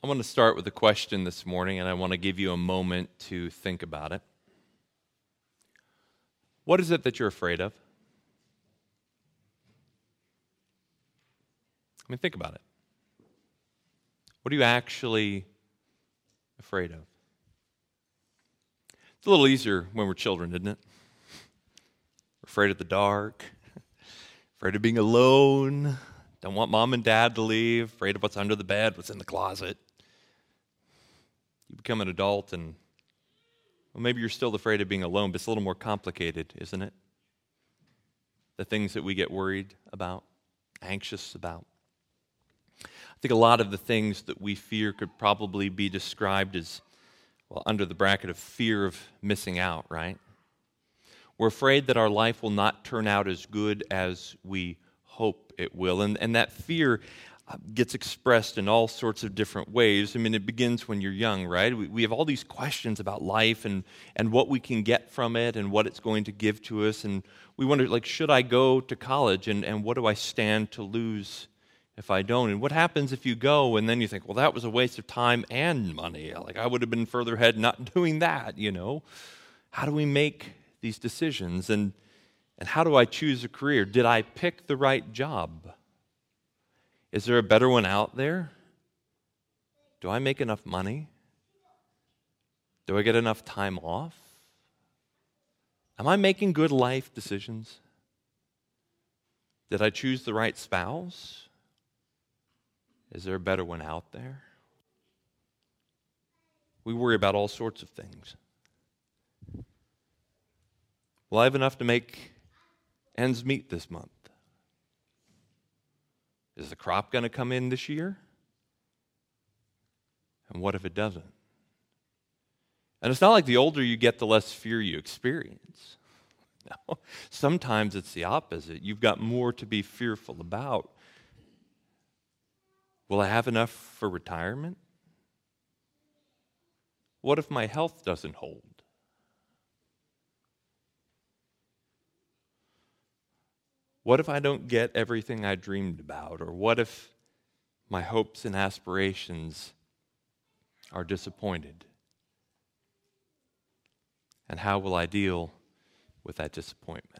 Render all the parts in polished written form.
I want to start with a question this morning, and I want to give you a moment to think about it. What is it that you're afraid of? I mean, think about it. What are you actually afraid of? It's a little easier when we're children, isn't it? We're afraid of the dark, afraid of being alone, don't want mom and dad to leave, afraid of what's under the bed, what's in the closet. You become an adult and, well, maybe you're still afraid of being alone, but it's a little more complicated, isn't it? The things that we get worried about, anxious about. I think a lot of the things that we fear could probably be described as, well, under the bracket of fear of missing out, right? We're afraid that our life will not turn out as good as we hope it will. And that fear gets expressed in all sorts of different ways. I mean, it begins when you're young, right? We have all these questions about life and what we can get from it and what it's going to give to us. And we wonder, like, should I go to college? And what do I stand to lose if I don't? And what happens if you go and then you think, well, that was a waste of time and money. Like, I would have been further ahead not doing that, you know? How do we make these decisions? And how do I choose a career? Did I pick the right job? Is there a better one out there? Do I make enough money? Do I get enough time off? Am I making good life decisions? Did I choose the right spouse? Is there a better one out there? We worry about all sorts of things. Will I have enough to make ends meet this month? Is the crop going to come in this year? And what if it doesn't? And it's not like the older you get, the less fear you experience. No, sometimes it's the opposite. You've got more to be fearful about. Will I have enough for retirement? What if my health doesn't hold? What if I don't get everything I dreamed about? Or what if my hopes and aspirations are disappointed? And how will I deal with that disappointment?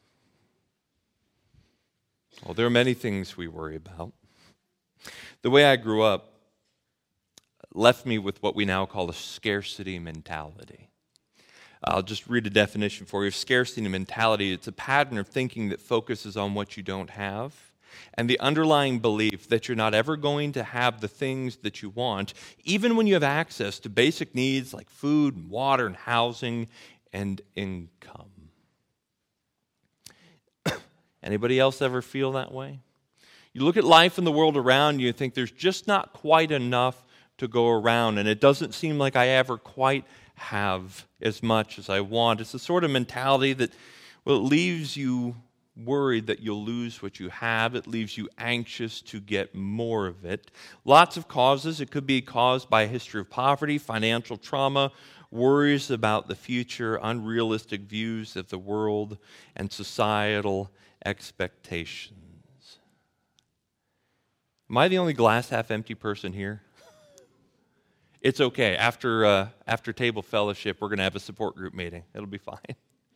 Well, there are many things we worry about. The way I grew up left me with what we now call a scarcity mentality. I'll just read a definition for you. Scarcity mentality, it's a pattern of thinking that focuses on what you don't have and the underlying belief that you're not ever going to have the things that you want, even when you have access to basic needs like food, and water, and housing, and income. Anybody else ever feel that way? You look at life in the world around you and think there's just not quite enough to go around, and it doesn't seem like I ever quite have as much as I want. It's the sort of mentality that, well, it leaves you worried that you'll lose what you have. It leaves you anxious to get more of it. Lots of causes. It could be caused by a history of poverty, financial trauma, worries about the future, unrealistic views of the world, and societal expectations. Am I the only glass half empty person here? It's okay. After table fellowship, we're going to have a support group meeting. It'll be fine.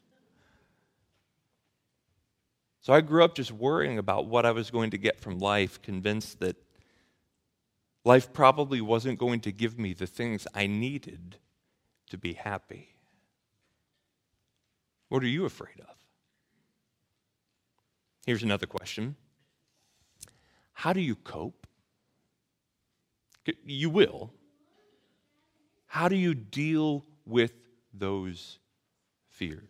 So I grew up just worrying about what I was going to get from life, convinced that life probably wasn't going to give me the things I needed to be happy. What are you afraid of? Here's another question. How do you cope? You will. How do you deal with those fears?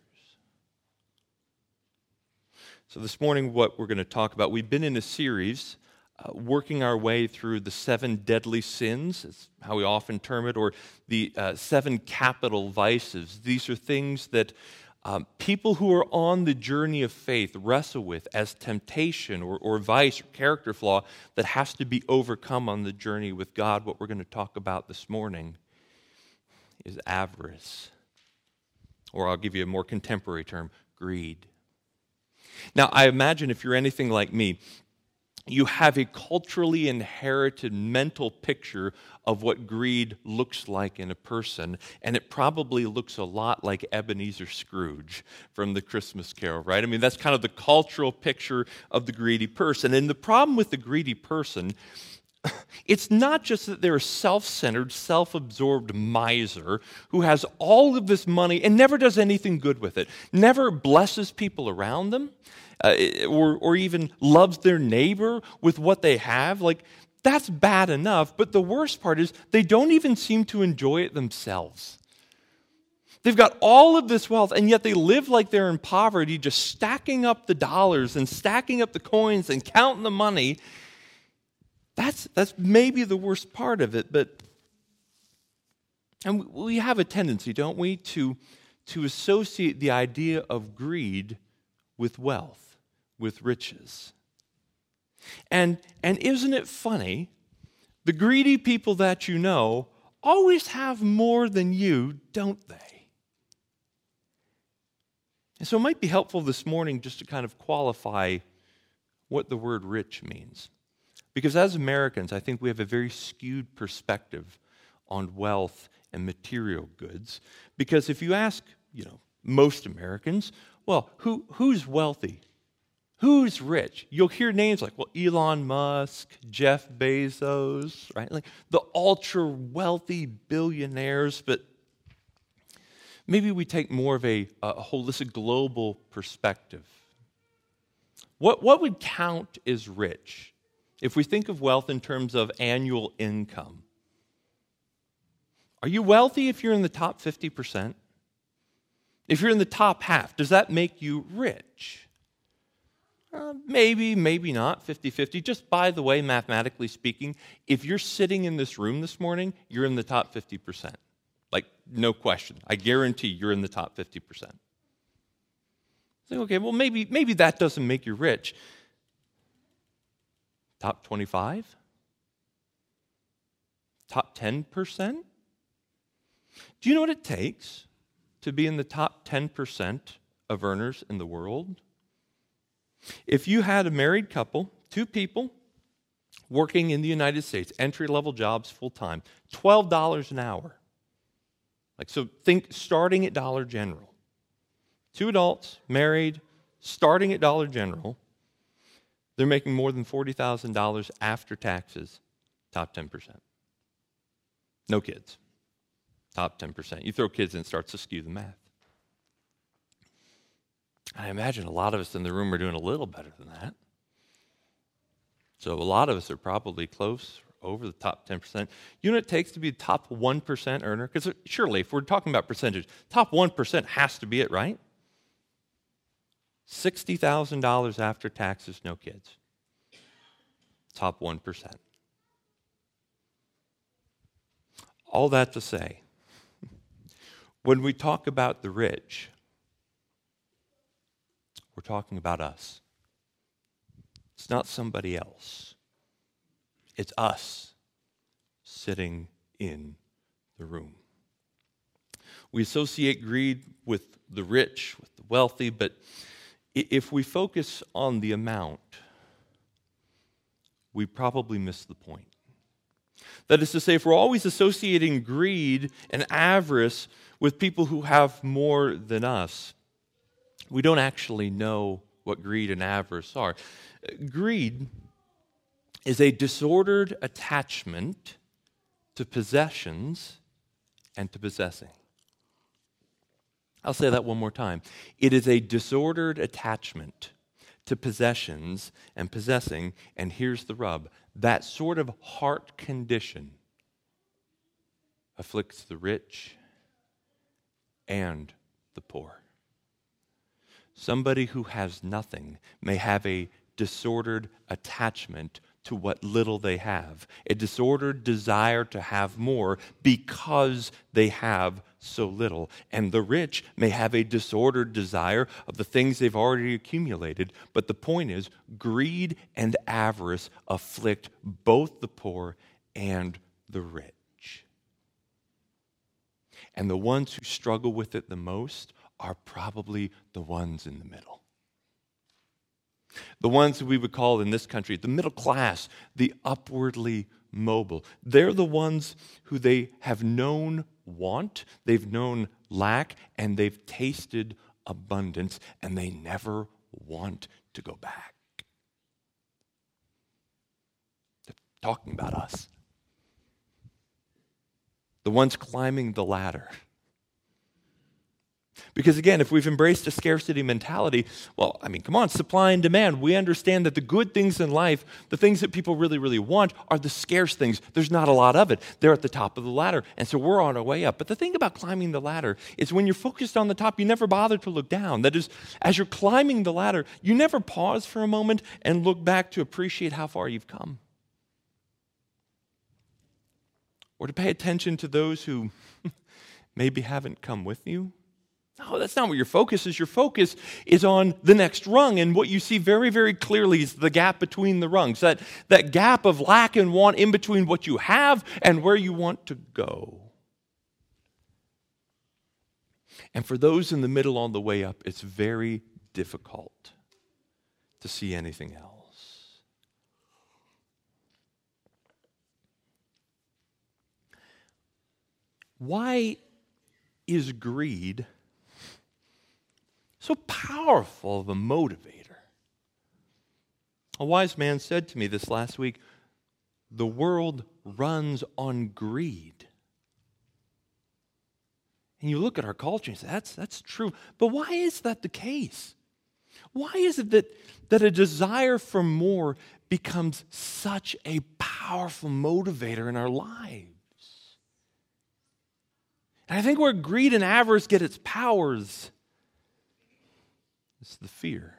So this morning, what we're going to talk about, we've been in a series working our way through the 7 deadly sins, is how we often term it, or the 7 capital vices. These are things that people who are on the journey of faith wrestle with as temptation or vice or character flaw that has to be overcome on the journey with God. What we're going to talk about this morning is avarice, or I'll give you a more contemporary term, greed. Now, I imagine if you're anything like me, you have a culturally inherited mental picture of what greed looks like in a person, and it probably looks a lot like Ebenezer Scrooge from the Christmas Carol, right? I mean, that's kind of the cultural picture of the greedy person. And the problem with the greedy person, it's not just that they're a self-centered, self-absorbed miser who has all of this money and never does anything good with it, never blesses people around them, or even loves their neighbor with what they have. Like, that's bad enough, but the worst part is they don't even seem to enjoy it themselves. They've got all of this wealth, and yet they live like they're in poverty, just stacking up the dollars and stacking up the coins and counting the money. That's maybe the worst part of it, and we have a tendency, don't we, to associate the idea of greed with wealth, with riches. And isn't it funny? The greedy people that you know always have more than you, don't they? And so it might be helpful this morning just to kind of qualify what the word rich means. Because as Americans, I think we have a very skewed perspective on wealth and material goods. Because if you ask, most Americans, well, who's wealthy? Who's rich? You'll hear names like, Elon Musk, Jeff Bezos, right? Like the ultra wealthy billionaires, but maybe we take more of a holistic global perspective. What would count as rich? If we think of wealth in terms of annual income, are you wealthy if you're in the top 50%? If you're in the top half, does that make you rich? Maybe, maybe not, 50-50. Just by the way, mathematically speaking, if you're sitting in this room this morning, you're in the top 50%. Like, no question. I guarantee you're in the top 50%. So, okay, well, maybe that doesn't make you rich. Top 25? Top 10%? Do you know what it takes to be in the top 10% of earners in the world? If you had a married couple, two people, working in the United States, entry-level jobs full-time, $12 an hour. So think starting at Dollar General. Two adults, married, starting at Dollar General, they're making more than $40,000 after taxes, top 10%. No kids, top 10%. You throw kids in, it starts to skew the math. I imagine a lot of us in the room are doing a little better than that. So a lot of us are probably close, over the top 10%. You know what it takes to be a top 1% earner? Because surely, if we're talking about percentage, top 1% has to be it, right? $60,000 after taxes, no kids. Top 1%. All that to say, when we talk about the rich, we're talking about us. It's not somebody else. It's us sitting in the room. We associate greed with the rich, with the wealthy, but if we focus on the amount, we probably miss the point. That is to say, if we're always associating greed and avarice with people who have more than us, we don't actually know what greed and avarice are. Greed is a disordered attachment to possessions and to possessing. I'll say that one more time. It is a disordered attachment to possessions and possessing, and here's the rub. That sort of heart condition afflicts the rich and the poor. Somebody who has nothing may have a disordered attachment to what little they have, a disordered desire to have more because they have so little. And the rich may have a disordered desire of the things they've already accumulated. But the point is, greed and avarice afflict both the poor and the rich. And the ones who struggle with it the most are probably the ones in the middle. The ones that we would call in this country the middle class, the upwardly mobile. They're the ones who they have known want, they've known lack, and they've tasted abundance, and they never want to go back. They're talking about us. The ones climbing the ladder. Because again, if we've embraced a scarcity mentality, well, come on, supply and demand. We understand that the good things in life, the things that people really, really want, are the scarce things. There's not a lot of it. They're at the top of the ladder, and so we're on our way up. But the thing about climbing the ladder is when you're focused on the top, you never bother to look down. That is, as you're climbing the ladder, you never pause for a moment and look back to appreciate how far you've come. Or to pay attention to those who maybe haven't come with you. No, that's not what your focus is. Your focus is on the next rung, and what you see very, very clearly is the gap between the rungs, that gap of lack and want in between what you have and where you want to go. And for those in the middle on the way up, it's very difficult to see anything else. Why is greed so powerful of a motivator? A wise man said to me this last week, the world runs on greed. And you look at our culture and say, that's true. But why is that the case? Why is it that a desire for more becomes such a powerful motivator in our lives? And I think where greed and avarice get its powers, it's the fear.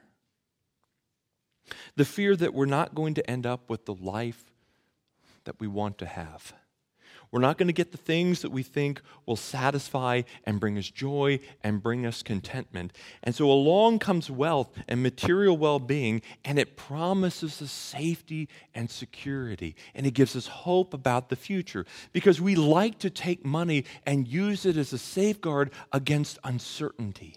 The fear that we're not going to end up with the life that we want to have. We're not going to get the things that we think will satisfy and bring us joy and bring us contentment. And so along comes wealth and material well-being, and it promises us safety and security. And it gives us hope about the future because we like to take money and use it as a safeguard against uncertainty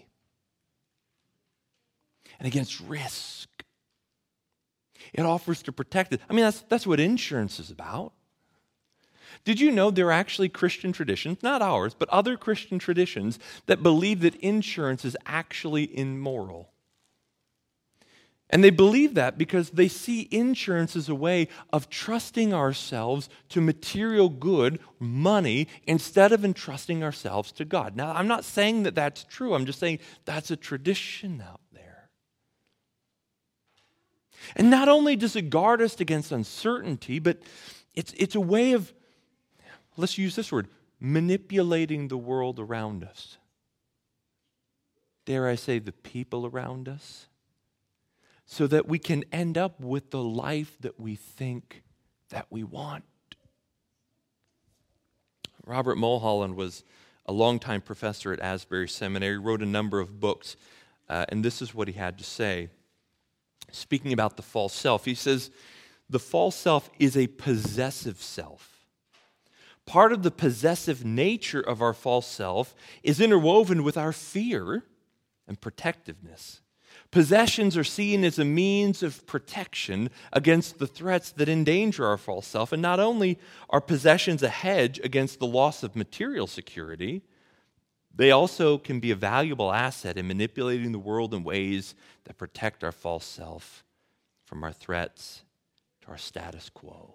and against risk. It offers to protect it. That's what insurance is about. Did you know there are actually Christian traditions, not ours, but other Christian traditions that believe that insurance is actually immoral? And they believe that because they see insurance as a way of trusting ourselves to material good, money, instead of entrusting ourselves to God. Now, I'm not saying that that's true. I'm just saying that's a tradition out there. And not only does it guard us against uncertainty, but it's a way of, let's use this word, manipulating the world around us. Dare I say, the people around us, so that we can end up with the life that we think that we want. Robert Mulholland was a longtime professor at Asbury Seminary, wrote a number of books, and this is what he had to say. Speaking about the false self, he says, the false self is a possessive self. Part of the possessive nature of our false self is interwoven with our fear and protectiveness. Possessions are seen as a means of protection against the threats that endanger our false self. And not only are possessions a hedge against the loss of material security, they also can be a valuable asset in manipulating the world in ways that protect our false self from our threats to our status quo.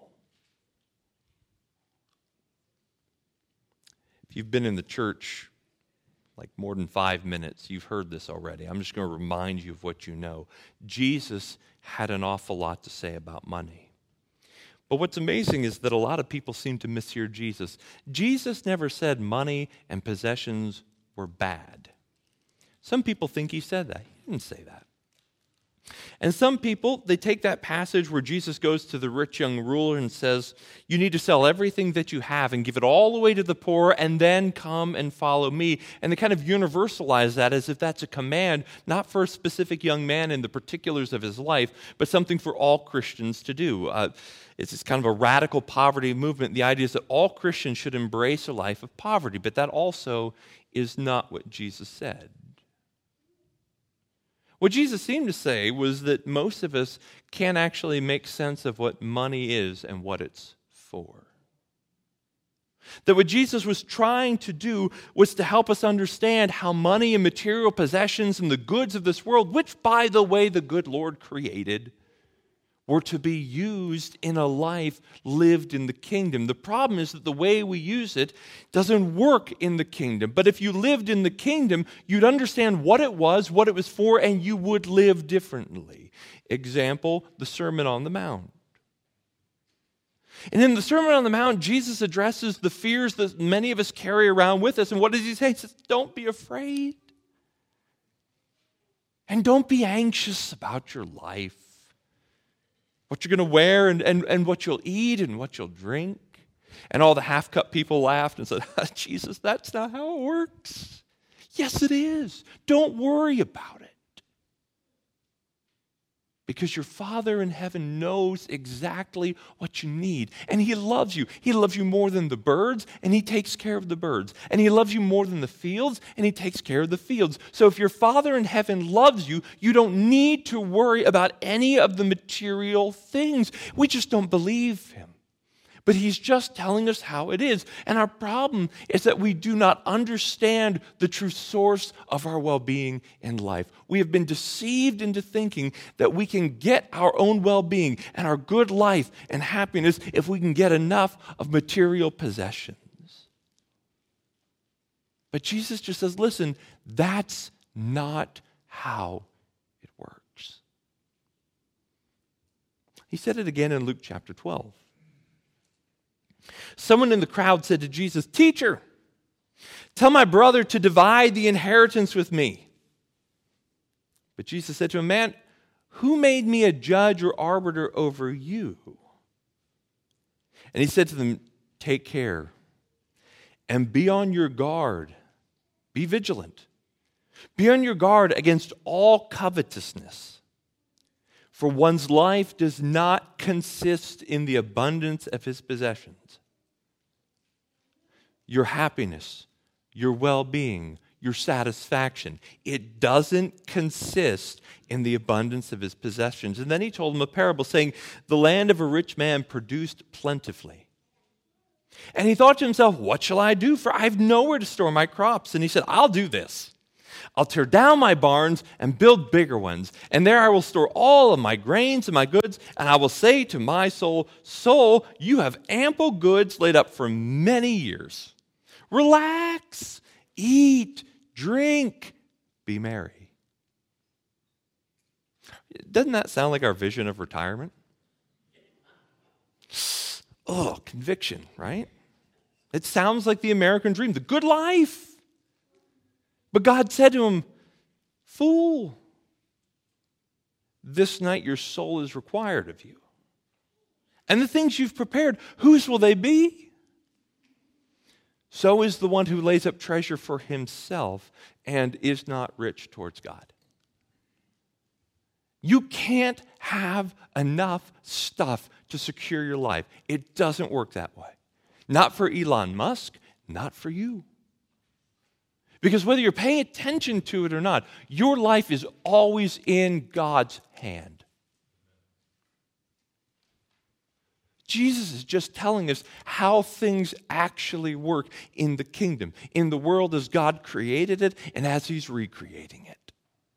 If you've been in the church like more than 5 minutes, you've heard this already. I'm just going to remind you of what you know. Jesus had an awful lot to say about money. But what's amazing is that a lot of people seem to mishear Jesus. Jesus never said money and possessions were bad. Some people think he said that. He didn't say that. And some people, they take that passage where Jesus goes to the rich young ruler and says, you need to sell everything that you have and give it all away to the poor and then come and follow me. And they kind of universalize that as if that's a command, not for a specific young man in the particulars of his life, but something for all Christians to do. It's kind of a radical poverty movement. The idea is that all Christians should embrace a life of poverty, but that also is not what Jesus said. What Jesus seemed to say was that most of us can't actually make sense of what money is and what it's for. That what Jesus was trying to do was to help us understand how money and material possessions and the goods of this world, which, by the way, the good Lord created, were to be used in a life lived in the kingdom. The problem is that the way we use it doesn't work in the kingdom. But if you lived in the kingdom, you'd understand what it was for, and you would live differently. Example, the Sermon on the Mount. And in the Sermon on the Mount, Jesus addresses the fears that many of us carry around with us. And what does he say? He says, don't be afraid. And don't be anxious about your life. What you're going to wear and what you'll eat and what you'll drink. And all the half-cut people laughed and said, Jesus, that's not how it works. Yes, it is. Don't worry about it. Because your Father in heaven knows exactly what you need. And he loves you. He loves you more than the birds, and he takes care of the birds. And he loves you more than the fields, and he takes care of the fields. So if your Father in heaven loves you, you don't need to worry about any of the material things. We just don't believe him. But he's just telling us how it is. And our problem is that we do not understand the true source of our well-being in life. We have been deceived into thinking that we can get our own well-being and our good life and happiness if we can get enough of material possessions. But Jesus just says, listen, that's not how it works. He said it again in Luke chapter 12. Someone in the crowd said to Jesus, Teacher, tell my brother to divide the inheritance with me. But Jesus said to him, Man, who made me a judge or arbiter over you? And he said to them, Take care and be on your guard. Be vigilant. Be on your guard against all covetousness. For one's life does not consist in the abundance of his possessions. Your happiness, your well-being, your satisfaction, it doesn't consist in the abundance of his possessions. And then he told him a parable saying, the land of a rich man produced plentifully. And he thought to himself, what shall I do? For I have nowhere to store my crops. And he said, I'll do this. I'll tear down my barns and build bigger ones, and there I will store all of my grains and my goods, and I will say to my soul, Soul, you have ample goods laid up for many years. Relax, eat, drink, be merry. Doesn't that sound like our vision of retirement? Oh, conviction, right? It sounds like the American dream, the good life. But God said to him, Fool, this night your soul is required of you. And the things you've prepared, whose will they be? So is the one who lays up treasure for himself and is not rich towards God. You can't have enough stuff to secure your life. It doesn't work that way. Not for Elon Musk, not for you. Because whether you're paying attention to it or not, your life is always in God's hand. Jesus is just telling us how things actually work in the kingdom, in the world as God created it and as he's recreating it.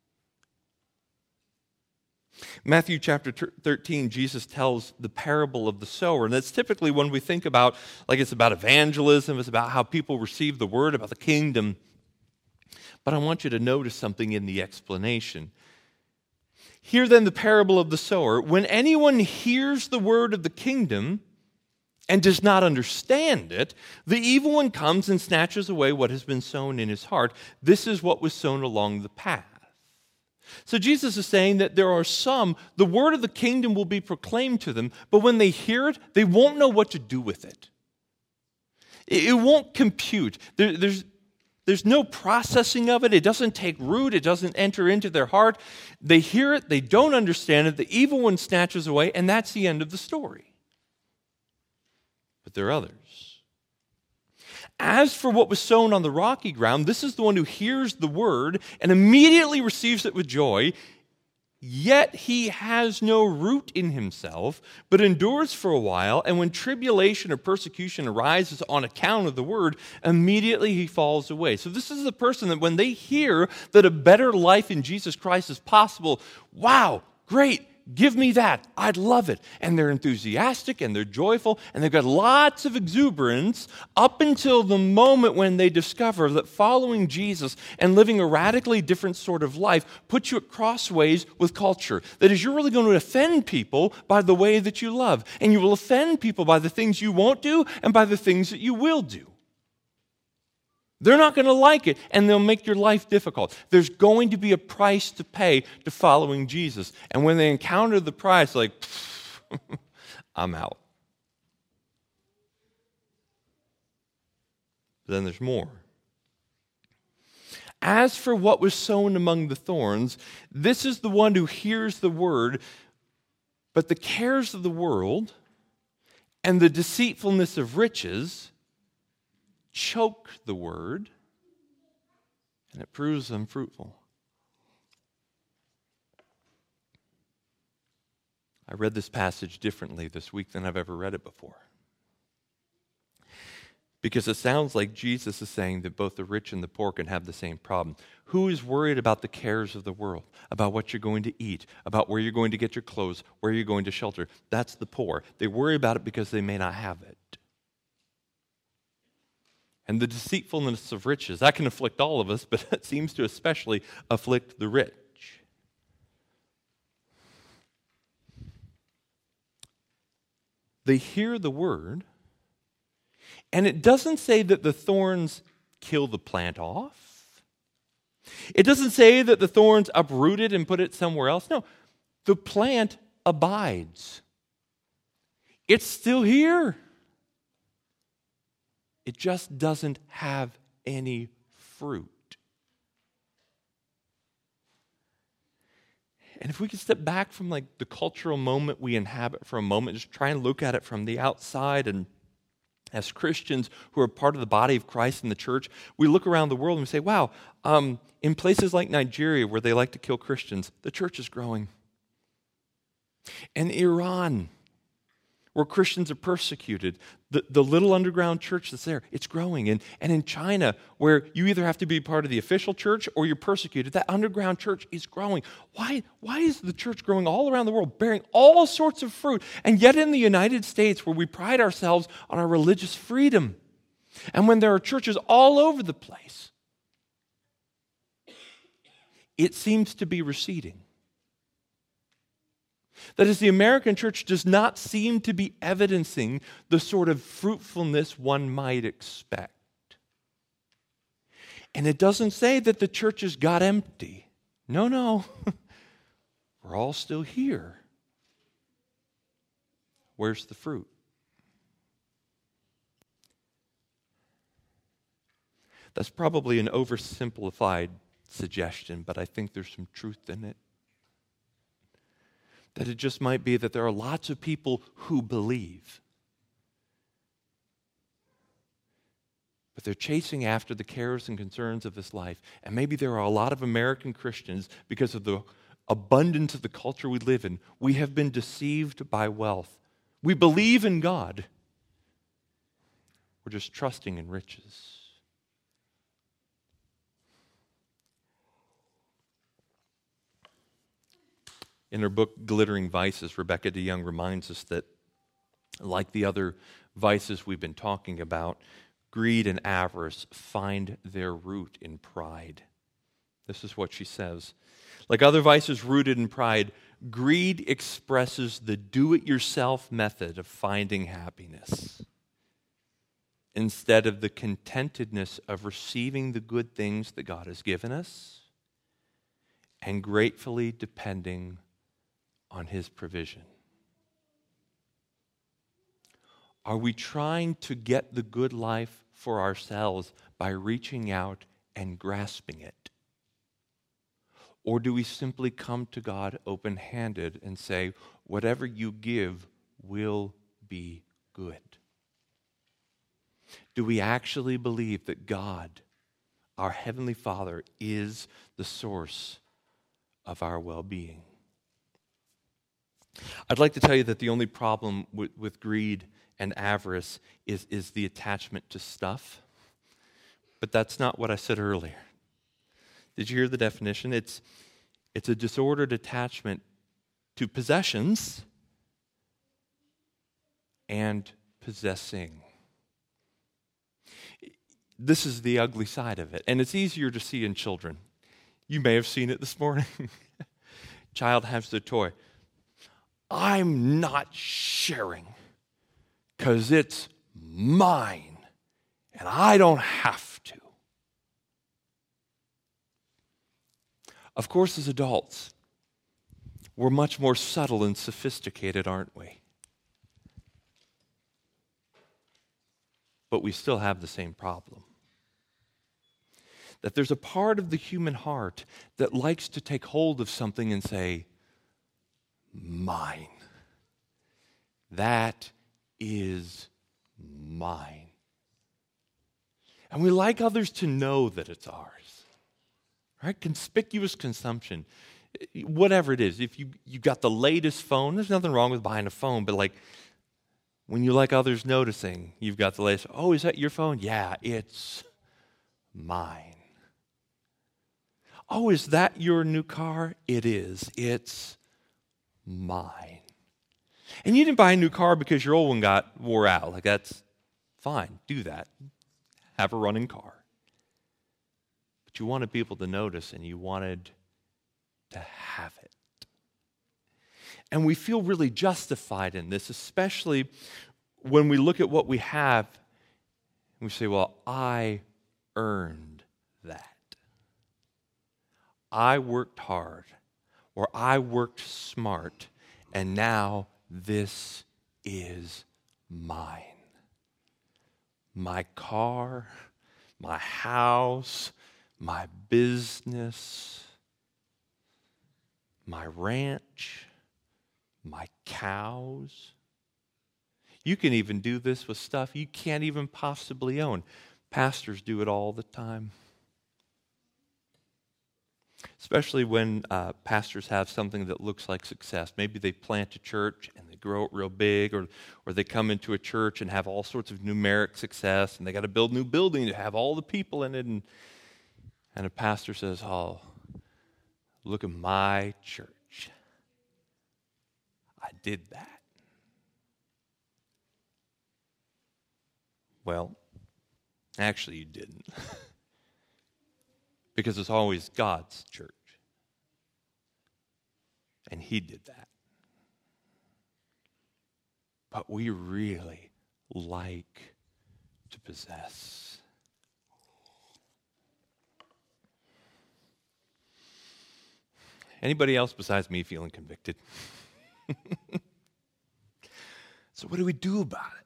Matthew chapter 13, Jesus tells the parable of the sower. And that's typically when we think about, like it's about evangelism, it's about how people receive the word about the kingdom. But I want you to notice something in the explanation. Hear then the parable of the sower. When anyone hears the word of the kingdom and does not understand it, the evil one comes and snatches away what has been sown in his heart. This is what was sown along the path. So Jesus is saying that there are some, the word of the kingdom will be proclaimed to them, but when they hear it, they won't know what to do with it. It won't compute. There's no processing of it. It doesn't take root. It doesn't enter into their heart. They hear it. They don't understand it. The evil one snatches away, and that's the end of the story. But there are others. As for what was sown on the rocky ground, this is the one who hears the word and immediately receives it with joy. Yet he has no root in himself, but endures for a while, and when tribulation or persecution arises on account of the word, immediately he falls away. So this is the person that when they hear that a better life in Jesus Christ is possible, wow, great, give me that. I'd love it. And they're enthusiastic and they're joyful and they've got lots of exuberance up until the moment when they discover that following Jesus and living a radically different sort of life puts you at crossways with culture. That is, you're really going to offend people by the way that you love. And you will offend people by the things you won't do and by the things that you will do. They're not going to like it, and they'll make your life difficult. There's going to be a price to pay to following Jesus. And when they encounter the price, like, I'm out. But then there's more. As for what was sown among the thorns, this is the one who hears the word, but the cares of the world and the deceitfulness of riches choke the word, and it proves unfruitful. I read this passage differently this week than I've ever read it before. Because it sounds like Jesus is saying that both the rich and the poor can have the same problem. Who is worried about the cares of the world, about what you're going to eat, about where you're going to get your clothes, where you're going to shelter? That's the poor. They worry about it because they may not have it. And the deceitfulness of riches, that can afflict all of us, but it seems to especially afflict the rich. They hear the word, and it doesn't say that the thorns kill the plant off. It doesn't say that the thorns uproot it and put it somewhere else. No, the plant abides. It's still here. It just doesn't have any fruit. And if we could step back from like the cultural moment we inhabit for a moment, just try and look at it from the outside, and as Christians who are part of the body of Christ in the church, we look around the world and we say, wow, in places like Nigeria where they like to kill Christians, the church is growing. In Iran, where Christians are persecuted, the little underground church that's there, it's growing. And in China, where you either have to be part of the official church or you're persecuted, that underground church is growing. Why is the church growing all around the world, bearing all sorts of fruit? And yet in the United States, where we pride ourselves on our religious freedom, and when there are churches all over the place, it seems to be receding. That is, the American church does not seem to be evidencing the sort of fruitfulness one might expect. And it doesn't say that the churches got empty. No. We're all still here. Where's the fruit? That's probably an oversimplified suggestion, but I think there's some truth in it. That it just might be that there are lots of people who believe, but they're chasing after the cares and concerns of this life. And maybe there are a lot of American Christians, because of the abundance of the culture we live in, we have been deceived by wealth. We believe in God. We're just trusting in riches. In her book, Glittering Vices, Rebecca DeYoung reminds us that, like the other vices we've been talking about, greed and avarice find their root in pride. This is what she says. Like other vices rooted in pride, greed expresses the do-it-yourself method of finding happiness instead of the contentedness of receiving the good things that God has given us and gratefully depending on His provision. Are we trying to get the good life for ourselves by reaching out and grasping it? Or do we simply come to God open-handed and say, whatever you give will be good? Do we actually believe that God, our Heavenly Father, is the source of our well-being? I'd like to tell you that the only problem with greed and avarice is the attachment to stuff. But that's not what I said earlier. Did you hear the definition? It's a disordered attachment to possessions and possessing. This is the ugly side of it, and it's easier to see in children. You may have seen it this morning. Child has the toy. I'm not sharing because it's mine and I don't have to. Of course, as adults, we're much more subtle and sophisticated, aren't we? But we still have the same problem. That there's a part of the human heart that likes to take hold of something and say, mine. That is mine. And we like others to know that it's ours. Right? Conspicuous consumption. Whatever it is. If you got the latest phone, there's nothing wrong with buying a phone, but like when you like others noticing, you've got the latest. Oh, is that your phone? Yeah, it's mine. Oh, is that your new car? It is. It's mine. And you didn't buy a new car because your old one wore out. Like, that's fine. Do that. Have a running car. But you wanted people to notice and you wanted to have it. And we feel really justified in this, especially when we look at what we have and we say, well, I earned that. I worked hard, or I worked smart, and now this is mine. My car, my house, my business, my ranch, my cows. You can even do this with stuff you can't even possibly own. Pastors do it all the time. Especially when pastors have something that looks like success. Maybe they plant a church and they grow it real big, or they come into a church and have all sorts of numeric success, and they got to build a new building to have all the people in it. And a pastor says, oh, look at my church. I did that. Well, actually you didn't. Because it's always God's church. And He did that. But we really like to possess. Anybody else besides me feeling convicted? So what do we do about it?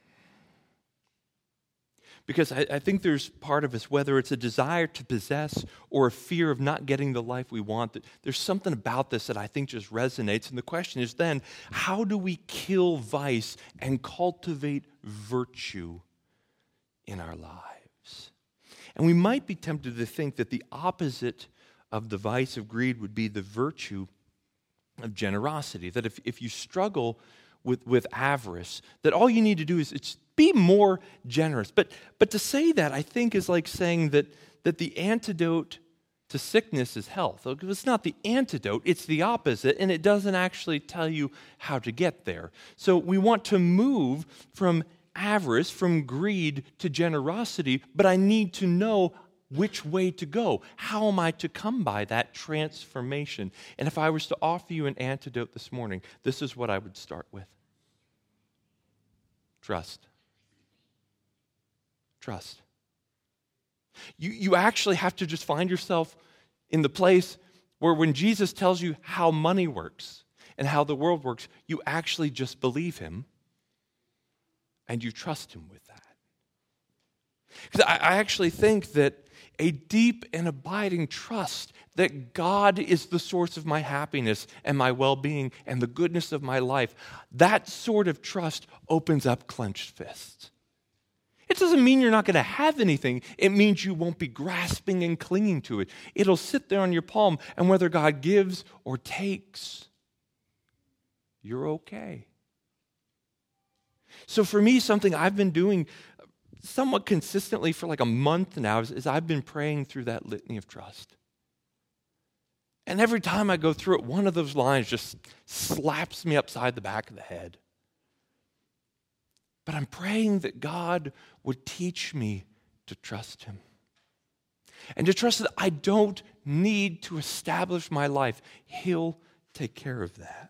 Because I think there's part of us, whether it's a desire to possess or a fear of not getting the life we want, that there's something about this that I think just resonates. And the question is then, how do we kill vice and cultivate virtue in our lives? And we might be tempted to think that the opposite of the vice of greed would be the virtue of generosity. That if you struggle with avarice, that all you need to do is be more generous. But to say that, I think, is like saying that the antidote to sickness is health. It's not the antidote, it's the opposite, and it doesn't actually tell you how to get there. So we want to move from avarice, from greed to generosity, but I need to know which way to go. How am I to come by that transformation? And if I was to offer you an antidote this morning, this is what I would start with. Trust. Trust. You actually have to just find yourself in the place where when Jesus tells you how money works and how the world works, you actually just believe Him and you trust Him with that. Because I actually think that a deep and abiding trust that God is the source of my happiness and my well-being and the goodness of my life, that sort of trust opens up clenched fists. It doesn't mean you're not going to have anything. It means you won't be grasping and clinging to it. It'll sit there on your palm, and whether God gives or takes, you're okay. So for me, something I've been doing somewhat consistently for like a month now is I've been praying through that litany of trust. And every time I go through it, one of those lines just slaps me upside the back of the head. But I'm praying that God would teach me to trust him. And to trust that I don't need to establish my life. He'll take care of that.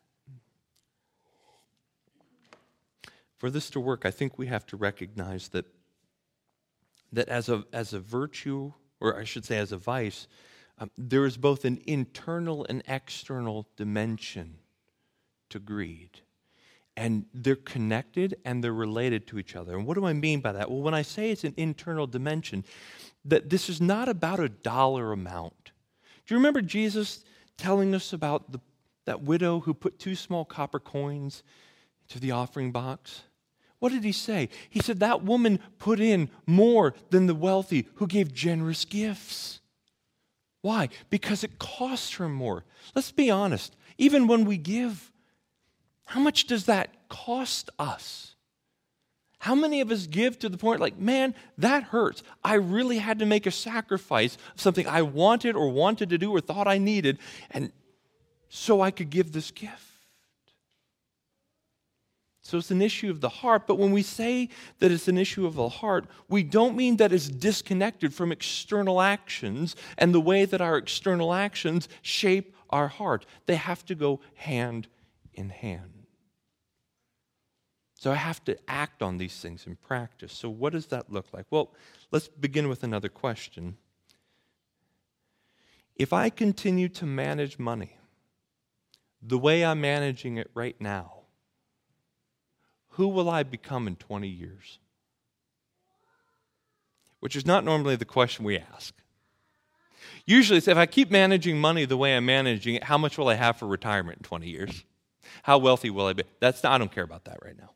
For this to work, I think we have to recognize that as a virtue, or I should say as a vice, there is both an internal and external dimension to greed. And they're connected and they're related to each other. And what do I mean by that? Well, when I say it's an internal dimension, that this is not about a dollar amount. Do you remember Jesus telling us about that widow who put 2 small copper coins into the offering box? What did he say? He said that woman put in more than the wealthy who gave generous gifts. Why? Because it costs her more. Let's be honest. Even when we give, how much does that cost us? How many of us give to the point like, man, that hurts. I really had to make a sacrifice of something I wanted to do or thought I needed, and so I could give this gift. So it's an issue of the heart, but when we say that it's an issue of the heart, we don't mean that it's disconnected from external actions and the way that our external actions shape our heart. They have to go hand in hand. So I have to act on these things in practice. So what does that look like? Well, let's begin with another question. If I continue to manage money the way I'm managing it right now, who will I become in 20 years? Which is not normally the question we ask. Usually it's if I keep managing money the way I'm managing it, how much will I have for retirement in 20 years? How wealthy will I be? I don't care about that right now.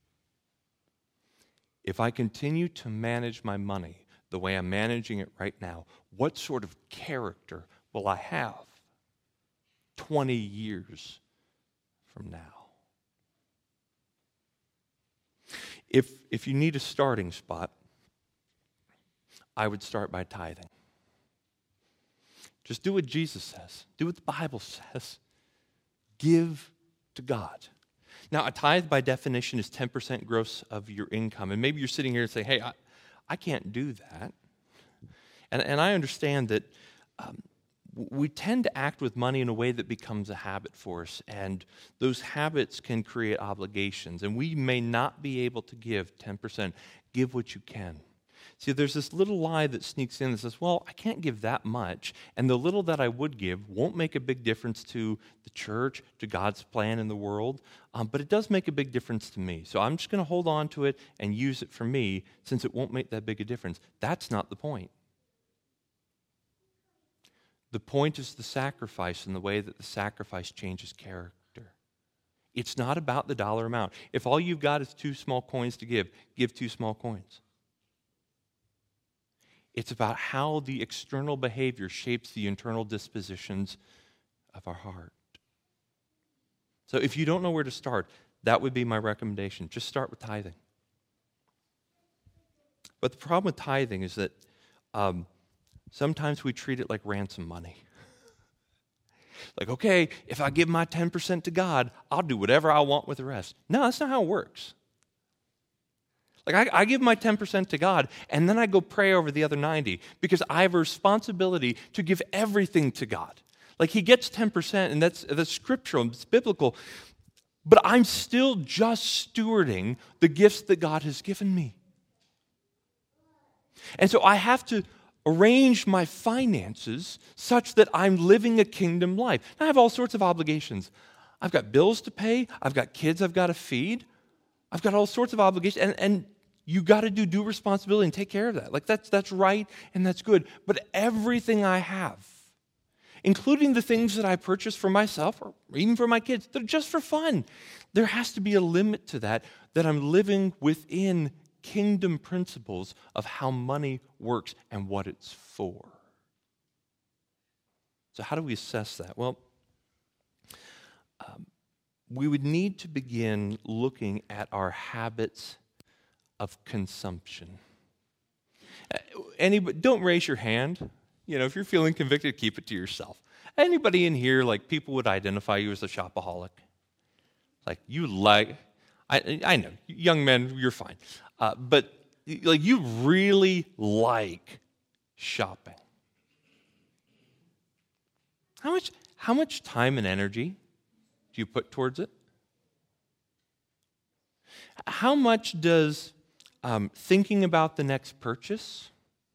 If I continue to manage my money the way I'm managing it right now, what sort of character will I have 20 years from now? If you need a starting spot, I would start by tithing. Just do what Jesus says. Do what the Bible says. Give to God. Now, a tithe by definition is 10% gross of your income. And maybe you're sitting here and saying, hey, I can't do that. And I understand that we tend to act with money in a way that becomes a habit for us. And those habits can create obligations. And we may not be able to give 10%. Give what you can. See, there's this little lie that sneaks in that says, well, I can't give that much, and the little that I would give won't make a big difference to the church, to God's plan in the world, but it does make a big difference to me. So I'm just going to hold on to it and use it for me since it won't make that big a difference. That's not the point. The point is the sacrifice and the way that the sacrifice changes character. It's not about the dollar amount. If all you've got is 2 small coins to give 2 small coins. It's about how the external behavior shapes the internal dispositions of our heart. So if you don't know where to start, that would be my recommendation. Just start with tithing. But the problem with tithing is that sometimes we treat it like ransom money. Like, okay, if I give my 10% to God, I'll do whatever I want with the rest. No, that's not how it works. Like I give my 10% to God, and then I go pray over the other 90 because I have a responsibility to give everything to God. Like he gets 10%, and that's scriptural, it's biblical, but I'm still just stewarding the gifts that God has given me. And so I have to arrange my finances such that I'm living a kingdom life. Now, I have all sorts of obligations. I've got bills to pay. I've got kids I've got to feed. I've got all sorts of obligations. And you got to do due responsibility and take care of that. Like that's right and that's good. But everything I have, including the things that I purchase for myself or even for my kids, they're just for fun. There has to be a limit to that I'm living within kingdom principles of how money works and what it's for. So how do we assess that? Well, we would need to begin looking at our habits of consumption. Anybody, don't raise your hand. If you're feeling convicted, keep it to yourself. Anybody in here, people would identify you as a shopaholic? I know, young men, you're fine. But you really like shopping. How much time and energy do you put towards it? How much does thinking about the next purchase,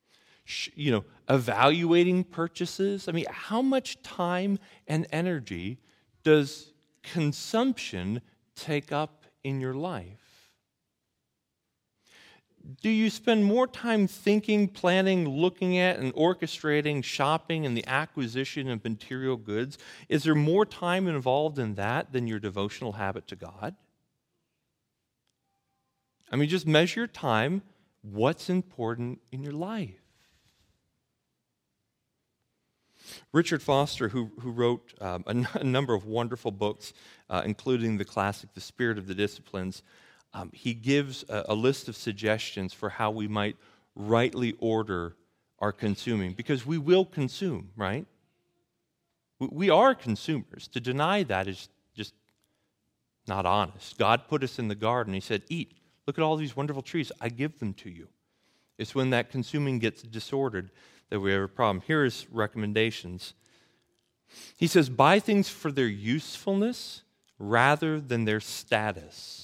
evaluating purchases, how much time and energy does consumption take up in your life? Do you spend more time thinking, planning, looking at, and orchestrating shopping and the acquisition of material goods? Is there more time involved in that than your devotional habit to God? Just measure your time. What's important in your life? Richard Foster, who wrote a number of wonderful books, including the classic The Spirit of the Disciplines, he gives a list of suggestions for how we might rightly order our consuming, because we will consume, right? We are consumers. To deny that is just not honest. God put us in the garden. He said, eat. Look at all these wonderful trees. I give them to you. It's when that consuming gets disordered that we have a problem. Here are his recommendations. He says, buy things for their usefulness rather than their status.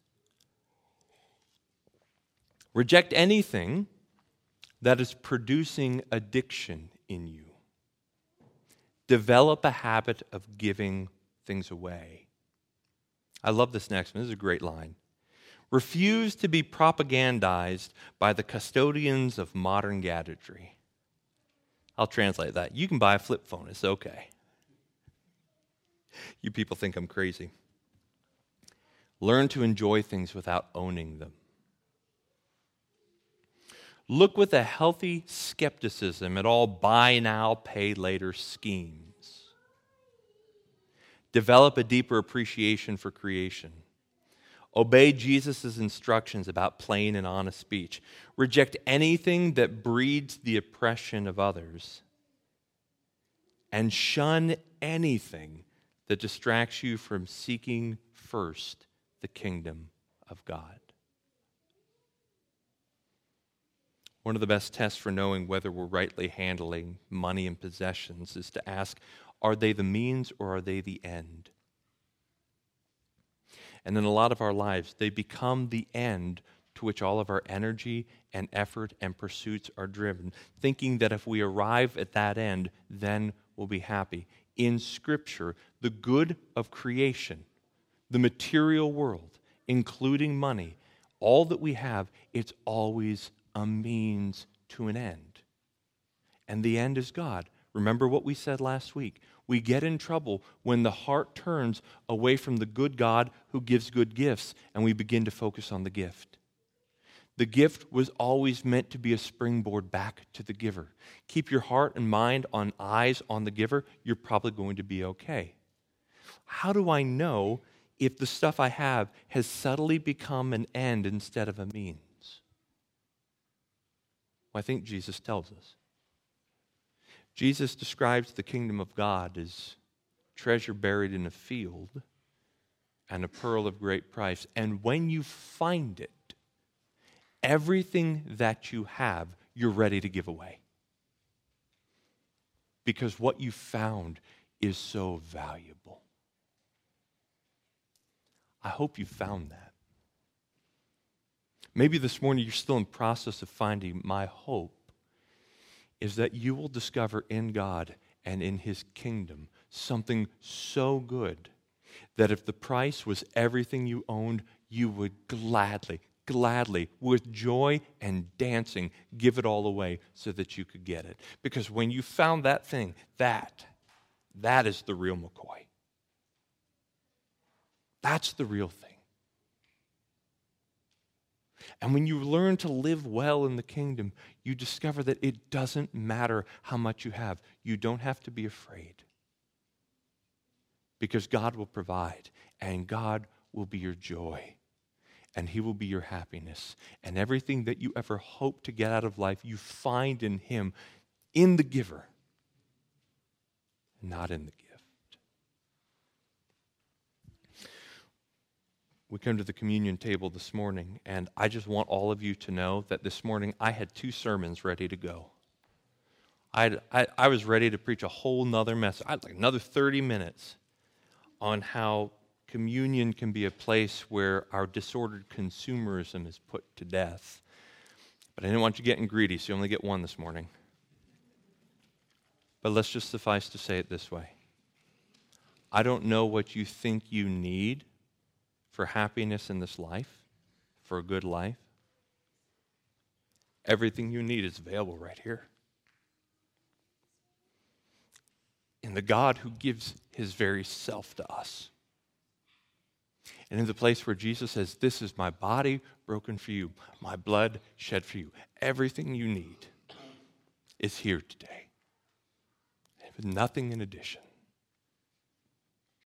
Reject anything that is producing addiction in you. Develop a habit of giving things away. I love this next one. This is a great line. Refuse to be propagandized by the custodians of modern gadgetry. I'll translate that. You can buy a flip phone. It's okay. You people think I'm crazy. Learn to enjoy things without owning them. Look with a healthy skepticism at all buy now, pay later schemes. Develop a deeper appreciation for creation. Obey Jesus' instructions about plain and honest speech. Reject anything that breeds the oppression of others. And shun anything that distracts you from seeking first the kingdom of God. One of the best tests for knowing whether we're rightly handling money and possessions is to ask, are they the means or are they the end? And in a lot of our lives, they become the end to which all of our energy and effort and pursuits are driven, thinking that if we arrive at that end, then we'll be happy. In Scripture, the good of creation, the material world, including money, all that we have, it's always a means to an end. And the end is God. Remember what we said last week. We get in trouble when the heart turns away from the good God who gives good gifts, and we begin to focus on the gift. The gift was always meant to be a springboard back to the giver. Keep your heart and mind on eyes on the giver, you're probably going to be okay. How do I know if the stuff I have has subtly become an end instead of a means? Well, I think Jesus tells us. Jesus describes the kingdom of God as treasure buried in a field and a pearl of great price. And when you find it, everything that you have, you're ready to give away. Because what you found is so valuable. I hope you found that. Maybe this morning you're still in process of finding. My hope is that you will discover in God and in His kingdom something so good that if the price was everything you owned, you would gladly, with joy and dancing, give it all away so that you could get it. Because when you found that thing, that is the real McCoy. That's the real thing. And when you learn to live well in the kingdom, you discover that it doesn't matter how much you have. You don't have to be afraid. because God will provide, and God will be your joy, and he will be your happiness. And everything that you ever hope to get out of life, you find in him, in the giver, not in the gift. We come to the communion table this morning, and I just want all of you to know that this morning I had 2 sermons ready to go. I was ready to preach a whole nother message. I had like another 30 minutes on how communion can be a place where our disordered consumerism is put to death. But I didn't want you getting greedy, so you only get one this morning. But let's just suffice to say it this way. I don't know what you think you need for happiness in this life, for a good life. Everything you need is available right here. In the God who gives his very self to us. And in the place where Jesus says, this is my body broken for you, my blood shed for you. Everything you need is here today. Nothing in addition.